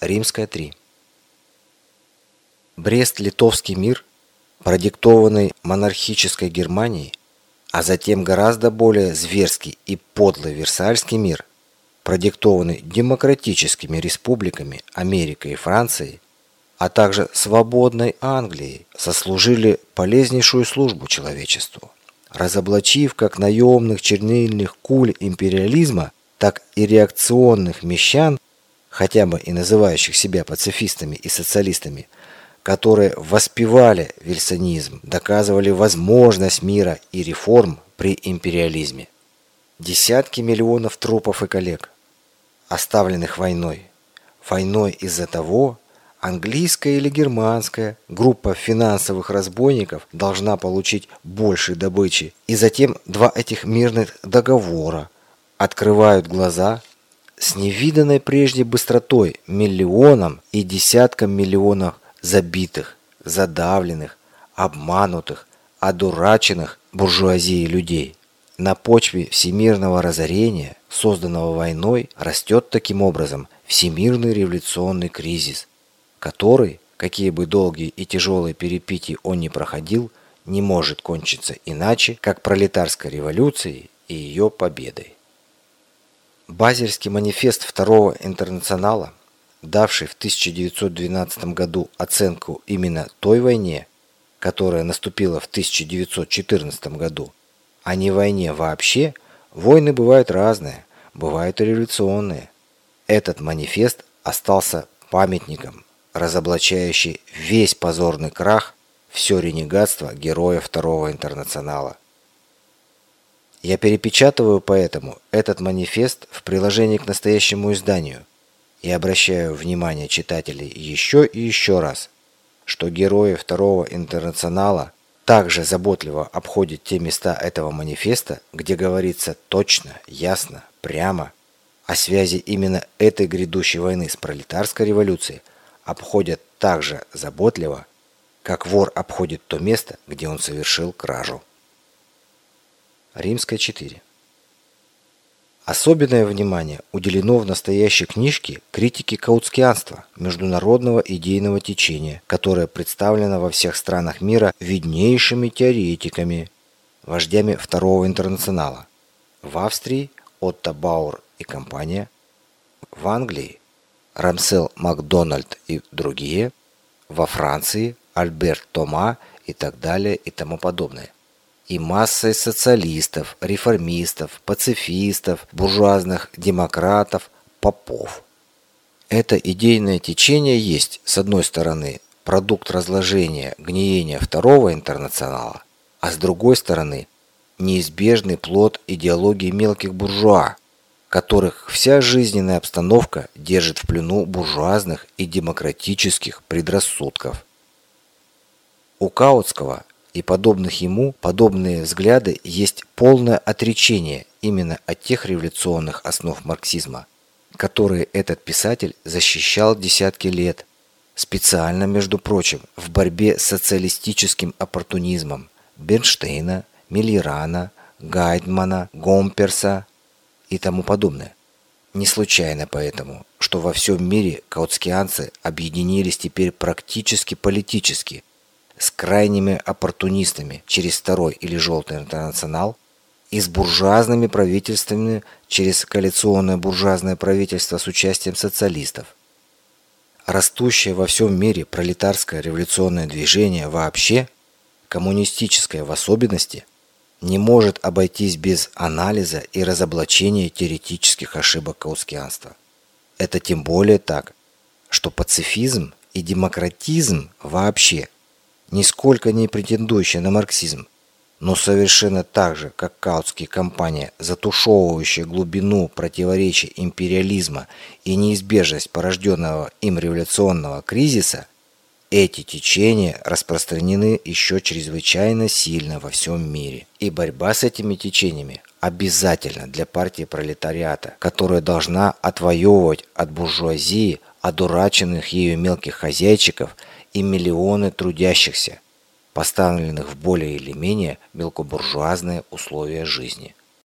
Римская 3. Брест-Литовский мир, продиктованный монархической Германией, а затем гораздо более зверский и подлый Версальский мир, продиктованный демократическими республиками Америкой и Францией, а также свободной Англией, сослужили полезнейшую службу человечеству, разоблачив как наемных чернильных куль империализма, так и реакционных мещан, хотя бы и называющих себя пацифистами и социалистами, которые воспевали вильсонизм, доказывали возможность мира и реформ при империализме. Десятки миллионов трупов и коллег, оставленных войной. Войной из-за того, английская или германская группа финансовых разбойников должна получить больше добычи. И затем два этих мирных договора открывают глаза с невиданной прежде быстротой миллионам и десяткам миллионов забитых, задавленных, обманутых, одураченных буржуазией людей. На почве всемирного разорения, созданного войной, растет таким образом всемирный революционный кризис, который, какие бы долгие и тяжелые перипетии он ни проходил, не может кончиться иначе, как пролетарской революцией и ее победой. Базельский манифест Второго интернационала, давший в 1912 году оценку именно той войне, которая наступила в 1914 году, а не войне вообще, войны бывают разные, бывают и революционные. Этот манифест остался памятником, разоблачающий весь позорный крах, все ренегатство героя Второго интернационала. Я перепечатываю поэтому этот манифест в приложении к настоящему изданию и обращаю внимание читателей еще и еще раз, что герои Второго интернационала также заботливо обходят те места этого манифеста, где говорится точно, ясно, прямо о связи именно этой грядущей войны с пролетарской революцией, обходят так же заботливо, как вор обходит то место, где он совершил кражу. Римская 4. Особенное внимание уделено в настоящей книжке критике каутскианства, международного идейного течения, которое представлено во всех странах мира виднейшими теоретиками, вождями Второго интернационала. В Австрии Отто Бауэр и компания, в Англии Рамсел Макдональд и другие, во Франции Альберт Тома и так далее и тому подобное. И массой социалистов, реформистов, пацифистов, буржуазных демократов, попов. Это идейное течение есть, с одной стороны, продукт разложения, гниения Второго интернационала, а с другой стороны, неизбежный плод идеологии мелких буржуа, которых вся жизненная обстановка держит в плену буржуазных и демократических предрассудков. У Каутского и подобных ему подобные взгляды есть полное отречение именно от тех революционных основ марксизма, которые этот писатель защищал десятки лет, специально, между прочим, в борьбе с социалистическим оппортунизмом Бернштейна, Миллерана, Гайдмана, Гомперса и тому подобное. Не случайно поэтому, что во всем мире каутскианцы объединились теперь практически политически, с крайними оппортунистами через Второй или Желтый интернационал и с буржуазными правительствами через коалиционное буржуазное правительство с участием социалистов. Растущее во всем мире пролетарское революционное движение вообще, коммунистическое в особенности, не может обойтись без анализа и разоблачения теоретических ошибок каутскианства. Это тем более так, что пацифизм и демократизм вообще, нисколько не претендующие на марксизм, но совершенно так же, как Каутские компания, затушевывающая глубину противоречий империализма и неизбежность порожденного им революционного кризиса, эти течения распространены еще чрезвычайно сильно во всем мире. И борьба с этими течениями обязательна для партии пролетариата, которая должна отвоевывать от буржуазии одураченных ею мелких хозяйчиков и миллионы трудящихся, поставленных в более или менее мелкобуржуазные условия жизни.